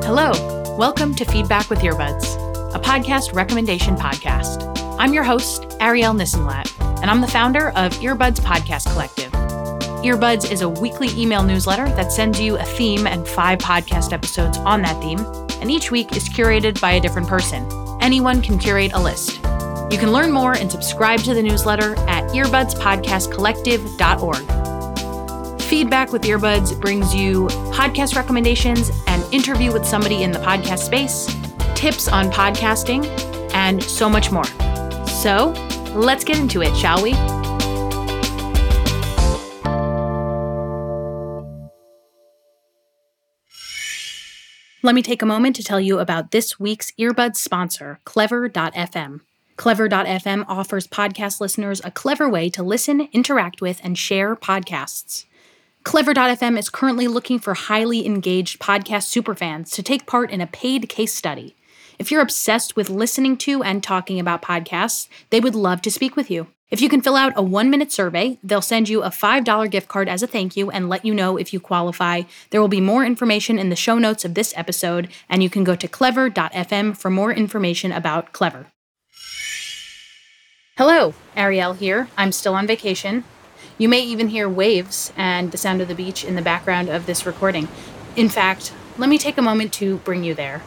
Hello, welcome to Feedback with Earbuds, a podcast recommendation podcast. I'm your host, Ariel Nissenlatt, and I'm the founder of Earbuds Podcast Collective. Earbuds is a weekly email newsletter that sends you a theme and 5 podcast episodes on that theme, and each week is curated by a different person. Anyone can curate a list. You can learn more and subscribe to the newsletter at earbudspodcastcollective.org. Feedback with Earbuds brings you podcast recommendations, an interview with somebody in the podcast space, tips on podcasting, and so much more. So, let's get into it, shall we? Let me take a moment to tell you about this week's Earbuds sponsor, Clever.fm. Clever.fm offers podcast listeners a clever way to listen, interact with, and share podcasts. Clever.fm is currently looking for highly engaged podcast superfans to take part in a paid case study. If you're obsessed with listening to and talking about podcasts, they would love to speak with you. If you can fill out a 1-minute survey, they'll send you a $5 gift card as a thank you and let you know if you qualify. There will be more information in the show notes of this episode, and you can go to clever.fm for more information about Clever. Hello, Ariel here. I'm still on vacation. You may even hear waves and the sound of the beach in the background of this recording. In fact, let me take a moment to bring you there.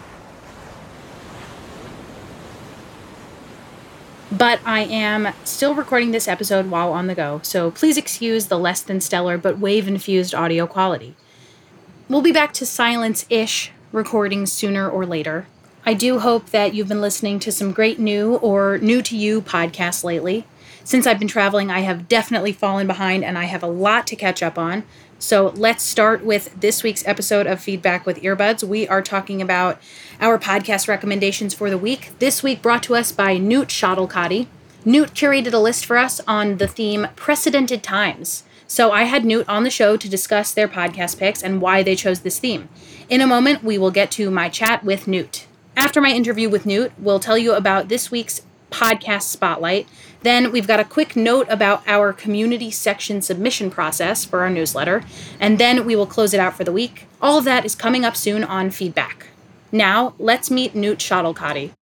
But I am still recording this episode while on the go, so please excuse the less than stellar but wave-infused audio quality. We'll be back to silence-ish recordings sooner or later. I do hope that you've been listening to some great new or new-to-you podcasts lately. Since I've been traveling, I have definitely fallen behind and I have a lot to catch up on. So let's start with this week's episode of Feedback with Earbuds. We are talking about our podcast recommendations for the week. This week brought to us by Newt Schottlecotti. Newt curated a list for us on the theme Precedented Times. So I had Newt on the show to discuss their podcast picks and why they chose this theme. In a moment, we will get to my chat with Newt. After my interview with Newt, we'll tell you about this week's podcast spotlight. Then we've got a quick note about our community section submission process for our newsletter, and then we will close it out for the week. All of that is coming up soon on Feedback. Now, let's meet Newt Schottlecotti.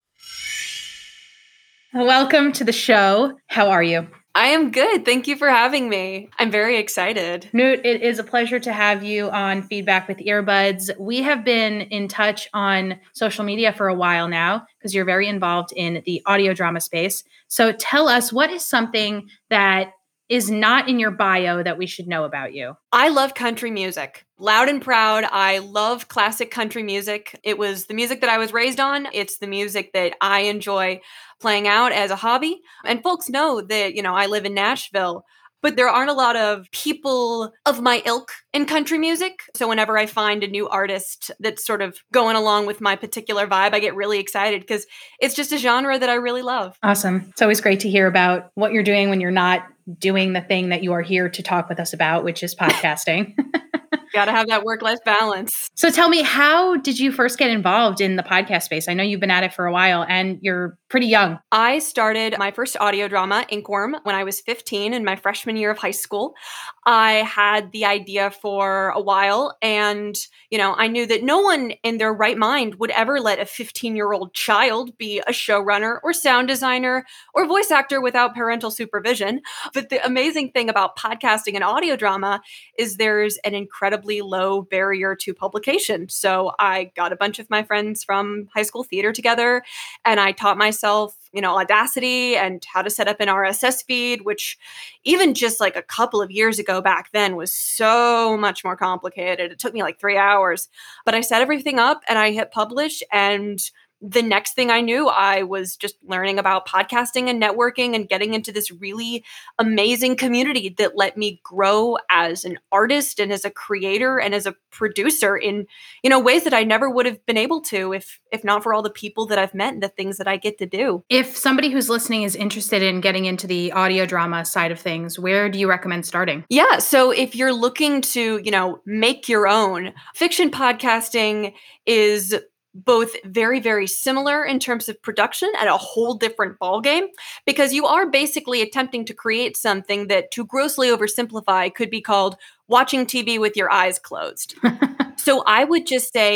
Welcome to the show. How are you? I am good. Thank you for having me. I'm very excited. Newt, it is a pleasure to have you on Feedback with Earbuds. We have been in touch on social media for a while now because you're very involved in the audio drama space. So tell us, what is something that is not in your bio that we should know about you? I love country music. Loud and proud. I love classic country music. It was the music that I was raised on. It's the music that I enjoy playing out as a hobby. And folks know that, I live in Nashville, but there aren't a lot of people of my ilk in country music. So whenever I find a new artist that's sort of going along with my particular vibe, I get really excited because it's just a genre that I really love. Awesome. It's always great to hear about what you're doing when you're not doing the thing that you are here to talk with us about, which is podcasting. Got to have that work-life balance. So tell me, how did you first get involved in the podcast space? I know you've been at it for a while and you're pretty young. I started my first audio drama, Inkworm, when I was 15 in my freshman year of high school. I had the idea for a while and, I knew that no one in their right mind would ever let a 15-year-old child be a showrunner or sound designer or voice actor without parental supervision. But the amazing thing about podcasting and audio drama is there's an incredibly low barrier to publication. So I got a bunch of my friends from high school theater together and I taught myself, Audacity and how to set up an RSS feed, which even just like a couple of years ago back then was so much more complicated. It took me like 3 hours, but I set everything up and I hit publish, and the next thing I knew, I was just learning about podcasting and networking and getting into this really amazing community that let me grow as an artist and as a creator and as a producer in, ways that I never would have been able to if not for all the people that I've met and the things that I get to do. If somebody who's listening is interested in getting into the audio drama side of things, where do you recommend starting? Yeah. So if you're looking to, make your own, fiction podcasting is both very, very similar in terms of production and a whole different ballgame, because you are basically attempting to create something that, to grossly oversimplify, could be called watching TV with your eyes closed. So I would just say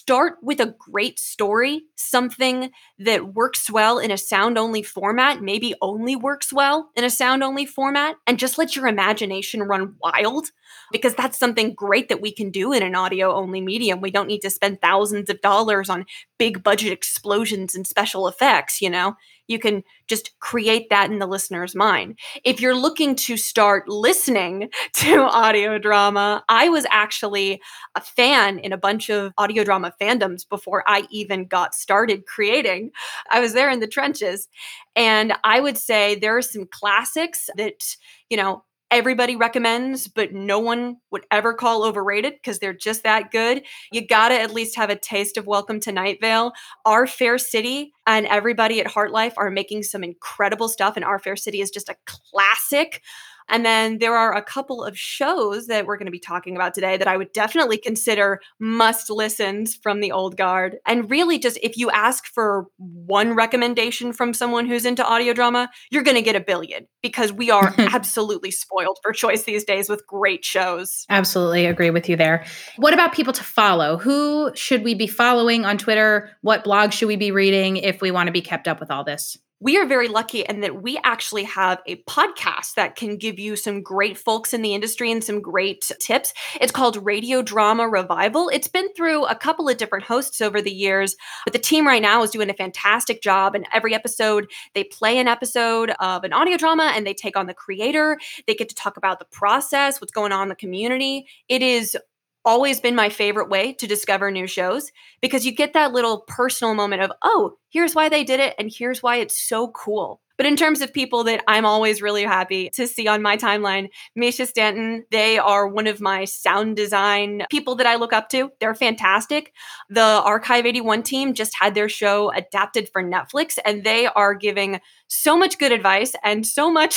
start with a great story, something that works well in a sound-only format, maybe only works well in a sound-only format, and just let your imagination run wild, because that's something great that we can do in an audio-only medium. We don't need to spend thousands of dollars on big budget explosions and special effects, you know? You can just create that in the listener's mind. If you're looking to start listening to audio drama, I was actually a fan in a bunch of audio drama fandoms before I even got started creating. I was there in the trenches. And I would say there are some classics that, you know, everybody recommends, but no one would ever call overrated because they're just that good. You gotta at least have a taste of Welcome to Night Vale. Our Fair City and everybody at Heartlife are making some incredible stuff, and Our Fair City is just a classic. And then there are a couple of shows that we're going to be talking about today that I would definitely consider must listens from the old guard. And really, just if you ask for one recommendation from someone who's into audio drama, you're going to get a billion, because we are absolutely spoiled for choice these days with great shows. Absolutely agree with you there. What about people to follow? Who should we be following on Twitter? What blogs should we be reading if we want to be kept up with all this? We are very lucky in that we actually have a podcast that can give you some great folks in the industry and some great tips. It's called Radio Drama Revival. It's been through a couple of different hosts over the years, but the team right now is doing a fantastic job. And every episode, they play an episode of an audio drama and they take on the creator. They get to talk about the process, what's going on in the community. It is always been my favorite way to discover new shows, because you get that little personal moment of, oh, here's why they did it and here's why it's so cool. But in terms of people that I'm always really happy to see on my timeline, Misha Stanton, they are one of my sound design people that I look up to. They're fantastic. The Archive 81 team just had their show adapted for Netflix, and they are giving so much good advice and so much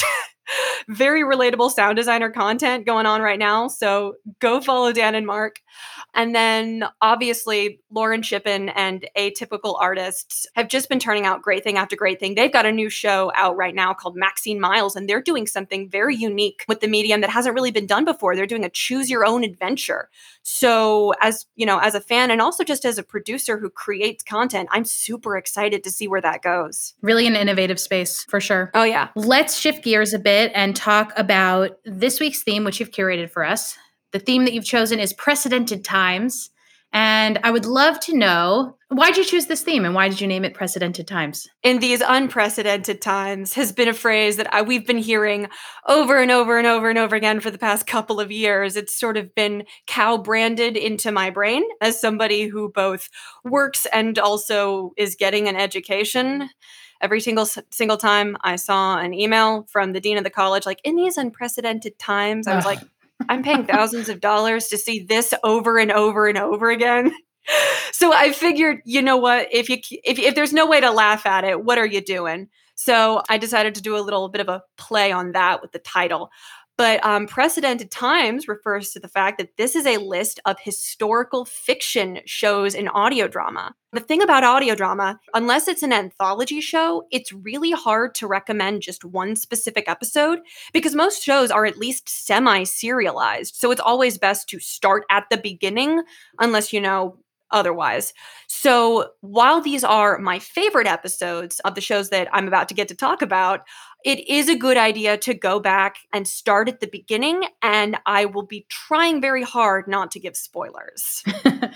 very relatable sound designer content going on right now. So go follow Dan and Mark. And then obviously Lauren Shippen and Atypical Artists have just been turning out great thing after great thing. They've got a new show out right now called Maxine Miles, and they're doing something very unique with the medium that hasn't really been done before. They're doing a choose your own adventure. So as, you know, as a fan and also just as a producer who creates content, I'm super excited to see where that goes. Really an innovative space for sure. Oh yeah. Let's shift gears a bit and talk about this week's theme, which you've curated for us. The theme that you've chosen is Precedented Times. And I would love to know, why'd you choose this theme and why did you name it Precedented Times? In these unprecedented times has been a phrase that we've been hearing over and over and over and over again for the past couple of years. It's sort of been cow-branded into my brain as somebody who both works and also is getting an education. Every single time I saw an email from the dean of the college, like, in these unprecedented times, I was like, I'm paying thousands of dollars to see this over and over and over again. So I figured, you know what, if there's no way to laugh at it, what are you doing? So I decided to do a little bit of a play on that with the title. But Precedented Times refers to the fact that this is a list of historical fiction shows in audio drama. The thing about audio drama, unless it's an anthology show, it's really hard to recommend just one specific episode, because most shows are at least semi-serialized. So it's always best to start at the beginning, unless you know otherwise. So while these are my favorite episodes of the shows that I'm about to get to talk about, it is a good idea to go back and start at the beginning, and I will be trying very hard not to give spoilers.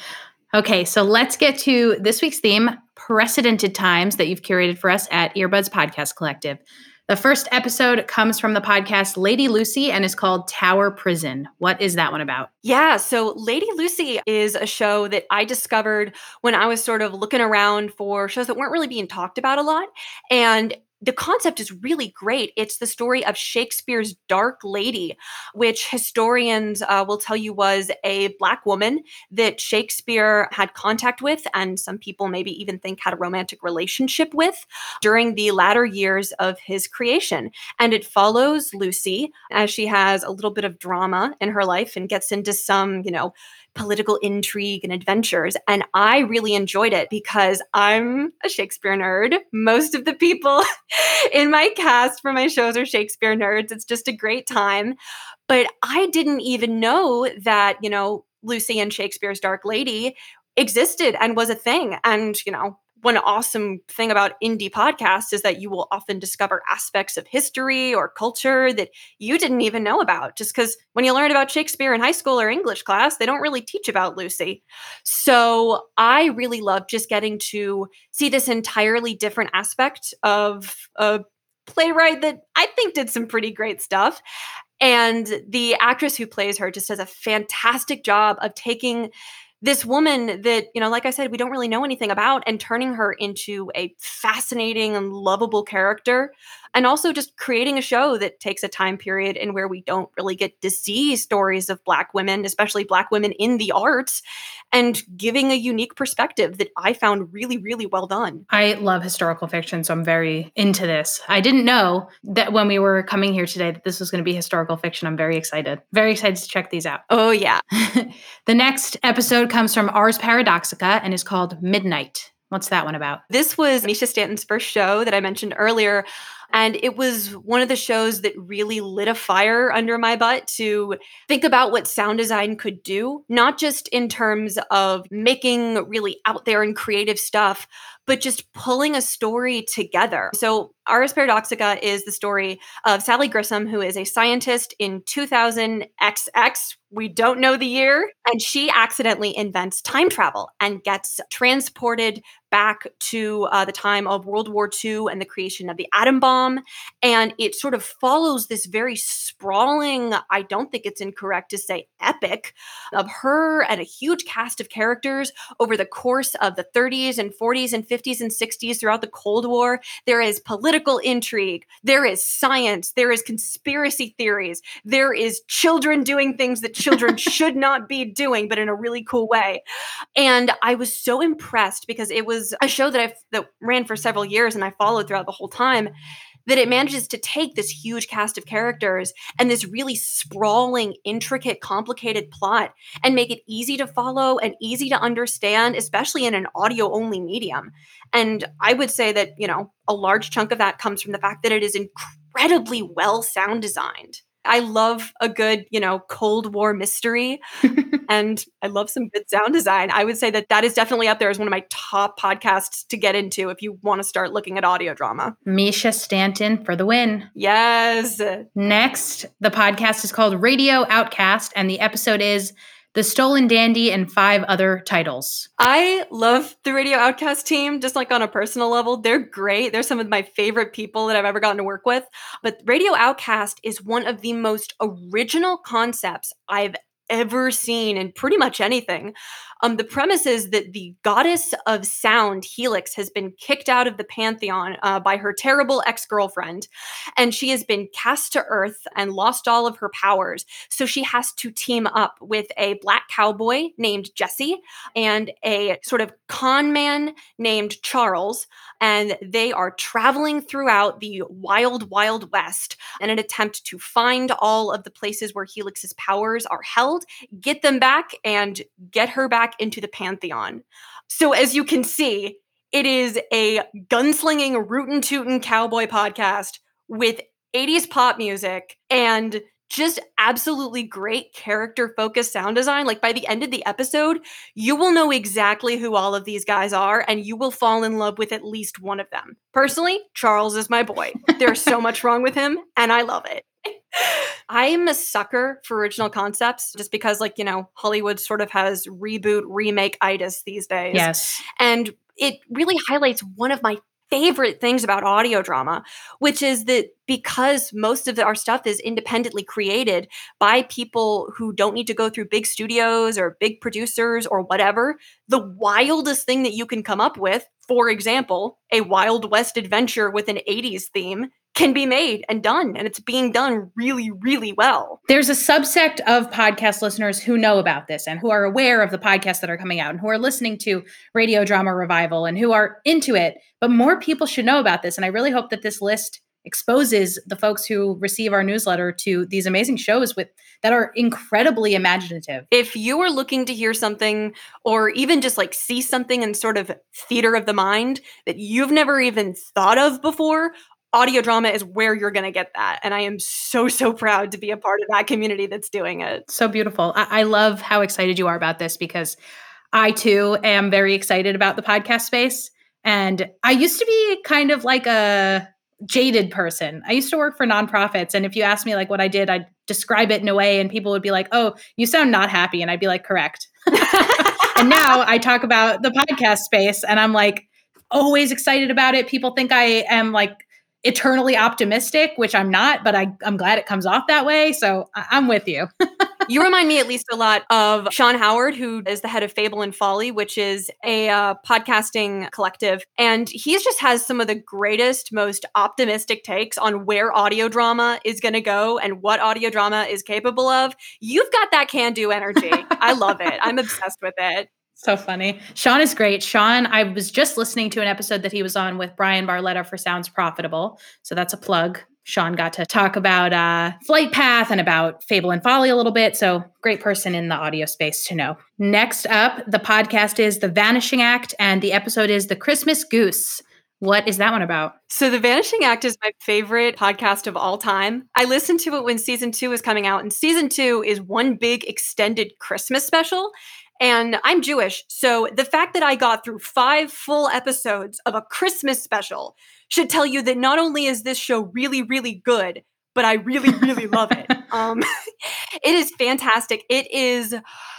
Okay, so let's get to this week's theme, Precedented Times, that you've curated for us at Earbuds Podcast Collective. The first episode comes from the podcast Lady Lucy and is called Tower Prison. What is that one about? Yeah, so Lady Lucy is a show that I discovered when I was sort of looking around for shows that weren't really being talked about a lot. And the concept is really great. It's the story of Shakespeare's Dark Lady, which historians will tell you was a Black woman that Shakespeare had contact with, and some people maybe even think had a romantic relationship with during the latter years of his creation. And it follows Lucy as she has a little bit of drama in her life and gets into some, political intrigue and adventures. And I really enjoyed it because I'm a Shakespeare nerd. Most of the people in my cast for my shows are Shakespeare nerds. It's just a great time. But I didn't even know that, Lucy and Shakespeare's Dark Lady, existed and was a thing. And, one awesome thing about indie podcasts is that you will often discover aspects of history or culture that you didn't even know about. Just because when you learn about Shakespeare in high school or English class, they don't really teach about Lucy. So I really love just getting to see this entirely different aspect of a playwright that I think did some pretty great stuff. And the actress who plays her just does a fantastic job of taking this woman that, like I said, we don't really know anything about, and turning her into a fascinating and lovable character. And also just creating a show that takes a time period in where we don't really get to see stories of Black women, especially Black women in the arts, and giving a unique perspective that I found really, really well done. I love historical fiction, so I'm very into this. I didn't know that when we were coming here today that this was going to be historical fiction. I'm very excited. Very excited to check these out. Oh, yeah. The next episode comes from Ars Paradoxica and is called Midnight. What's that one about? This was Mischa Stanton's first show that I mentioned earlier. And it was one of the shows that really lit a fire under my butt to think about what sound design could do, not just in terms of making really out there and creative stuff, but just pulling a story together. So Ars Paradoxica is the story of Sally Grissom, who is a scientist in 2000XX. We don't know the year. And she accidentally invents time travel and gets transported back to the time of World War II and the creation of the atom bomb. And it sort of follows this very sprawling, I don't think it's incorrect to say epic, of her and a huge cast of characters over the course of the 30s and 40s and 50s and 60s throughout the Cold War. There is political intrigue. There is science. There is conspiracy theories. There is children doing things that children should not be doing, but in a really cool way. And I was so impressed because it was a show that ran for several years and I followed throughout the whole time, that it manages to take this huge cast of characters and this really sprawling, intricate, complicated plot and make it easy to follow and easy to understand, especially in an audio-only medium. And I would say that, a large chunk of that comes from the fact that it is incredibly well sound designed. I love a good, Cold War mystery, and I love some good sound design. I would say that is definitely up there as one of my top podcasts to get into if you want to start looking at audio drama. Mischa Stanton for the win. Yes. Next, the podcast is called Radio Outcast, and the episode is The Stolen Dandy and 5 Other Titles. I love the Radio Outcast team, just like on a personal level. They're great. They're some of my favorite people that I've ever gotten to work with. But Radio Outcast is one of the most original concepts I've ever seen in pretty much anything. The premise is that the goddess of sound, Helix, has been kicked out of the pantheon by her terrible ex-girlfriend, and she has been cast to earth and lost all of her powers. So she has to team up with a black cowboy named Jesse and a sort of con man named Charles, and they are traveling throughout the wild, wild west in an attempt to find all of the places where Helix's powers are held, get them back, and get her back into the pantheon. So as you can see, it is a gunslinging, rootin' tootin' cowboy podcast with 80s pop music and just absolutely great character-focused sound design. Like, by the end of the episode, you will know exactly who all of these guys are, and you will fall in love with at least one of them. Personally, Charles is my boy. There's so much wrong with him, and I love it. I'm a sucker for original concepts just because, Hollywood sort of has reboot, remake-itis these days. Yes. And it really highlights one of my favorite things about audio drama, which is that because most of our stuff is independently created by people who don't need to go through big studios or big producers or whatever, the wildest thing that you can come up with, for example, a Wild West adventure with an 80s theme, can be made and done, and it's being done really, really well. There's a subsect of podcast listeners who know about this and who are aware of the podcasts that are coming out and who are listening to Radio Drama Revival and who are into it, but more people should know about this, and I really hope that this list exposes the folks who receive our newsletter to these amazing shows that are incredibly imaginative. If you are looking to hear something or even just see something in sort of theater of the mind that you've never even thought of before, audio drama is where you're going to get that. And I am so, so proud to be a part of that community that's doing it. So beautiful. I love how excited you are about this because I too am very excited about the podcast space. And I used to be kind of like a jaded person. I used to work for nonprofits. And if you asked me like what I did, I'd describe it in a way and people would be like, oh, you sound not happy. And I'd be like, correct. And now I talk about the podcast space and I'm like always excited about it. People think I am like eternally optimistic, which I'm not, but I'm glad it comes off that way. So I'm with you. You remind me at least a lot of Sean Howard, who is the head of Fable and Folly, which is a podcasting collective. And he just has some of the greatest, most optimistic takes on where audio drama is going to go and what audio drama is capable of. You've got that can-do energy. I love it. I'm obsessed with it. So funny. Sean is great. Sean, I was just listening to an episode that he was on with Brian Barletta for Sounds Profitable. So that's a plug. Sean got to talk about Flight Path and about Fable and Folly a little bit. So great person in the audio space to know. Next up, the podcast is The Vanishing Act, and the episode is The Christmas Goose. What is that one about? So The Vanishing Act is my favorite podcast of all time. I listened to it when season 2 was coming out, and season 2 is one big extended Christmas special. And I'm Jewish, so the fact that I got through 5 full episodes of a Christmas special should tell you that not only is this show really, really good, but I really, really love it. It is fantastic. It is,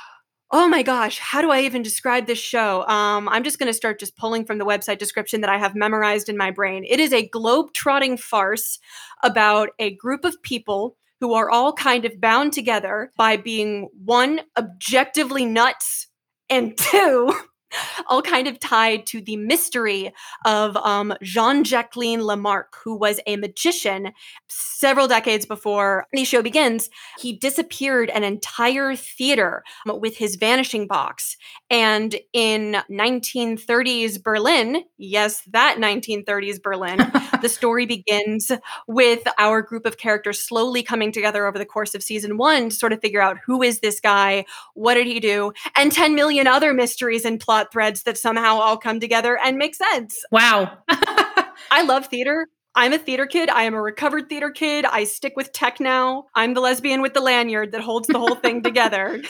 oh my gosh, how do I even describe this show? I'm just going to start just pulling from the website description that I have memorized in my brain. It is a globe-trotting farce about a group of people who are all kind of bound together by being, one, objectively nuts, and two, all kind of tied to the mystery of Jean-Jacqueline Lamarck, who was a magician several decades before the show begins. He disappeared an entire theater with his vanishing box. And in 1930s Berlin, yes, that 1930s Berlin, the story begins with our group of characters slowly coming together over the course of season 1 to sort of figure out who is this guy, what did he do, and 10 million other mysteries and plot threads that somehow all come together and make sense. Wow. I love theater. I'm a theater kid. I am a recovered theater kid. I stick with tech now. I'm the lesbian with the lanyard that holds the whole thing together.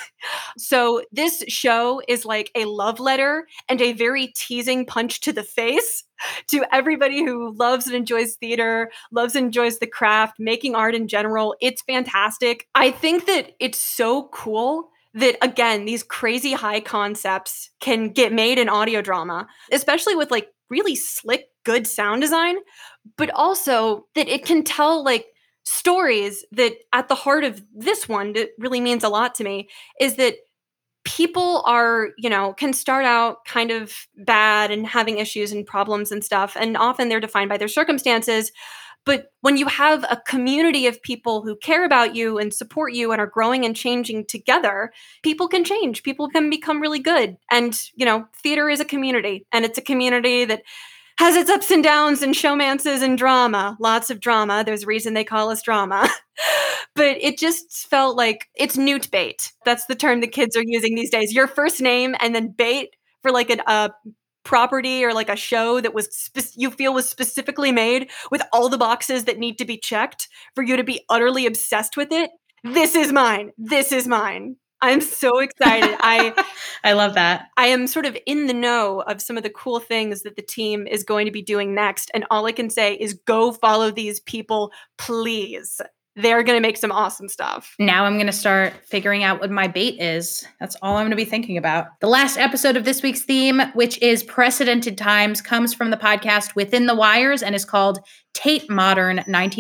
So this show is like a love letter and a very teasing punch to the face to everybody who loves and enjoys theater, loves and enjoys the craft, making art in general. It's fantastic. I think that it's so cool that, again, these crazy high concepts can get made in audio drama, especially with like really slick, good sound design, but also that it can tell like stories that at the heart of this one that really means a lot to me is that people are, can start out kind of bad and having issues and problems and stuff. And often they're defined by their circumstances. But when you have a community of people who care about you and support you and are growing and changing together, people can change. People can become really good. And, theater is a community, and it's a community that has its ups and downs and showmances and drama, lots of drama. There's a reason they call us drama. But it just felt like it's newt bait. That's the term the kids are using these days. Your first name and then bait for like a property or like a show that was you feel was specifically made with all the boxes that need to be checked for you to be utterly obsessed with it. This is mine. This is mine. I'm so excited. I love that. I am sort of in the know of some of the cool things that the team is going to be doing next. And all I can say is go follow these people, please. They're going to make some awesome stuff. Now I'm going to start figuring out what my bait is. That's all I'm going to be thinking about. The last episode of this week's theme, which is Precedented Times, comes from the podcast Within the Wires and is called Tate Modern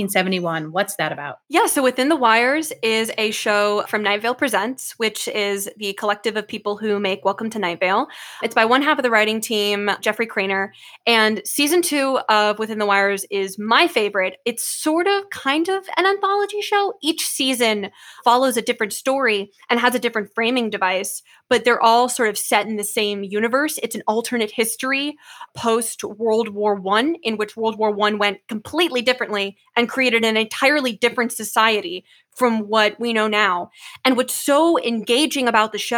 1971. What's that about? Yeah, so Within the Wires is a show from Night Vale Presents, which is the collective of people who make Welcome to Night Vale. It's by one half of the writing team, Jeffrey Craner, and season 2 of Within the Wires is my favorite. It's sort of kind of an anthology show. Each season follows a different story and has a different framing device, but they're all sort of set in the same universe. It's an alternate history post World War I, in which World War I went completely differently and created an entirely different society from what we know now. And what's so engaging about the show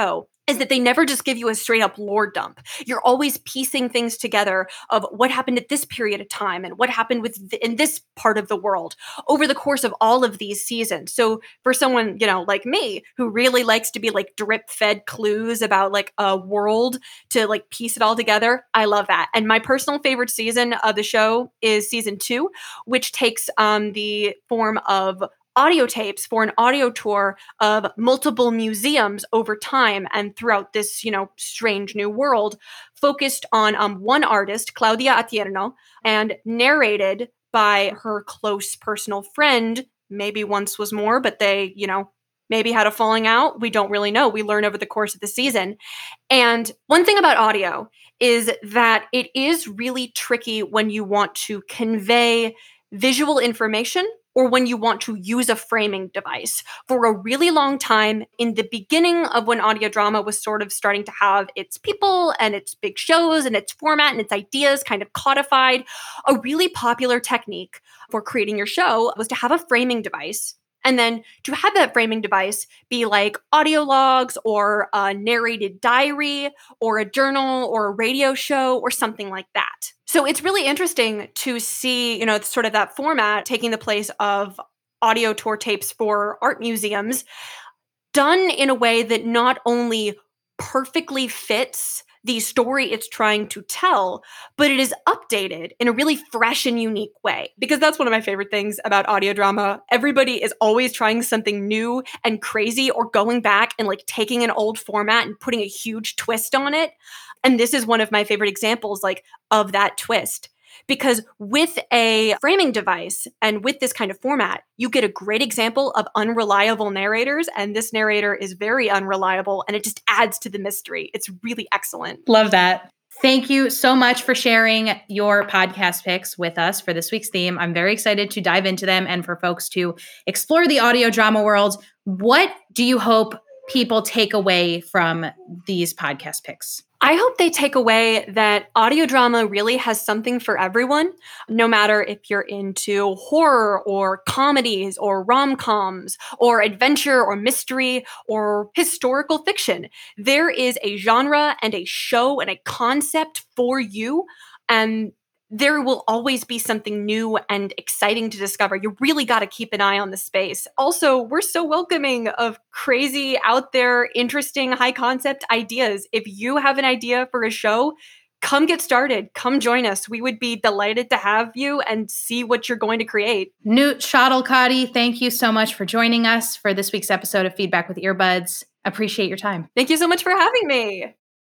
is that they never just give you a straight up lore dump. You're always piecing things together of what happened at this period of time and what happened in this part of the world over the course of all of these seasons. So for someone, like me, who really likes to be like drip fed clues about like a world to like piece it all together, I love that. And my personal favorite season of the show is season 2, which takes the form of audio tapes for an audio tour of multiple museums over time and throughout this, strange new world, focused on one artist, Claudia Atierno, and narrated by her close personal friend. Maybe once was more, but they, maybe had a falling out. We don't really know. We learn over the course of the season. And one thing about audio is that it is really tricky when you want to convey visual information or when you want to use a framing device. For a really long time, in the beginning of when audio drama was sort of starting to have its people and its big shows and its format and its ideas kind of codified, a really popular technique for creating your show was to have a framing device. And then to have that framing device be like audio logs or a narrated diary or a journal or a radio show or something like that. So it's really interesting to see, sort of that format taking the place of audio tour tapes for art museums, done in a way that not only perfectly fits the story it's trying to tell, but it is updated in a really fresh and unique way. Because that's one of my favorite things about audio drama. Everybody is always trying something new and crazy or going back and like taking an old format and putting a huge twist on it. And this is one of my favorite examples of that twist. Because with a framing device and with this kind of format, you get a great example of unreliable narrators. And this narrator is very unreliable and it just adds to the mystery. It's really excellent. Love that. Thank you so much for sharing your podcast picks with us for this week's theme. I'm very excited to dive into them and for folks to explore the audio drama world. What do you hope people take away from these podcast picks? I hope they take away that audio drama really has something for everyone, no matter if you're into horror or comedies or rom-coms or adventure or mystery or historical fiction. There is a genre and a show and a concept for you, and there will always be something new and exciting to discover. You really got to keep an eye on the space. Also, we're so welcoming of crazy, out there, interesting, high concept ideas. If you have an idea for a show, come get started. Come join us. We would be delighted to have you and see what you're going to create. Newt Schottl-Kotty, thank you so much for joining us for this week's episode of Feedback with Earbuds. Appreciate your time. Thank you so much for having me.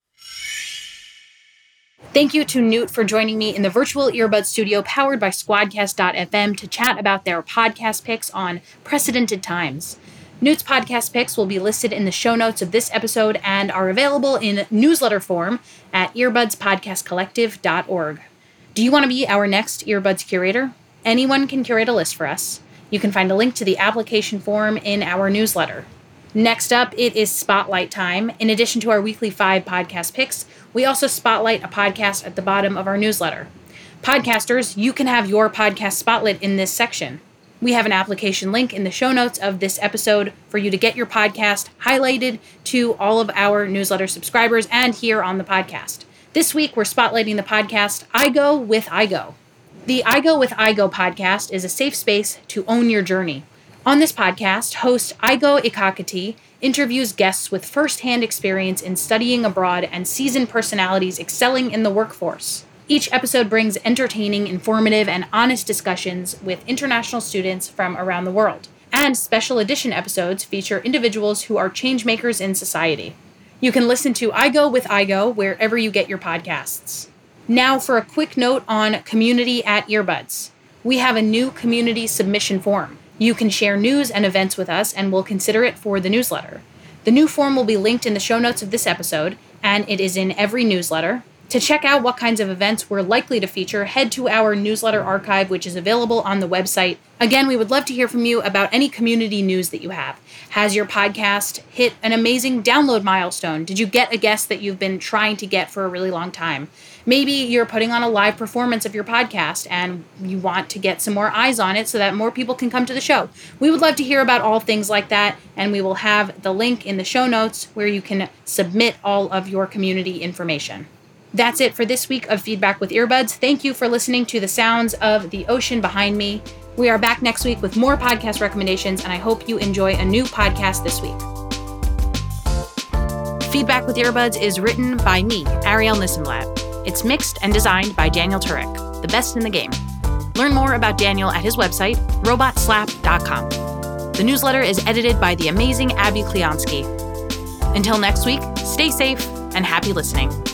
Thank you to Newt for joining me in the virtual earbud studio powered by Squadcast.fm to chat about their podcast picks on Precedented Times. Newt's podcast picks will be listed in the show notes of this episode and are available in newsletter form at earbudspodcastcollective.org. Do you want to be our next Earbuds curator? Anyone can curate a list for us. You can find a link to the application form in our newsletter. Next up, it is Spotlight time. In addition to our weekly 5 podcast picks, we also spotlight a podcast at the bottom of our newsletter. Podcasters, you can have your podcast spotlight in this section. We have an application link in the show notes of this episode for you to get your podcast highlighted to all of our newsletter subscribers and here on the podcast. This week, we're spotlighting the podcast I Go with IGO. The I Go with IGO podcast is a safe space to own your journey. On this podcast, host Igo Ikakati interviews guests with first-hand experience in studying abroad and seasoned personalities excelling in the workforce. Each episode brings entertaining, informative, and honest discussions with international students from around the world. And special edition episodes feature individuals who are changemakers in society. You can listen to Igo with Igo wherever you get your podcasts. Now for a quick note on Community at Earbuds. We have a new community submission form. You can share news and events with us, and we'll consider it for the newsletter. The new form will be linked in the show notes of this episode, and it is in every newsletter. To check out what kinds of events we're likely to feature, head to our newsletter archive, which is available on the website. Again, we would love to hear from you about any community news that you have. Has your podcast hit an amazing download milestone? Did you get a guest that you've been trying to get for a really long time? Maybe you're putting on a live performance of your podcast and you want to get some more eyes on it so that more people can come to the show. We would love to hear about all things like that, and we will have the link in the show notes where you can submit all of your community information. That's it for this week of Feedback with Earbuds. Thank you for listening to the sounds of the ocean behind me. We are back next week with more podcast recommendations, and I hope you enjoy a new podcast this week. Feedback with Earbuds is written by me, Ariel Nissenblatt. It's mixed and designed by Daniel Turek, the best in the game. Learn more about Daniel at his website, robotslap.com. The newsletter is edited by the amazing Abby Kleonsky. Until next week, stay safe and happy listening.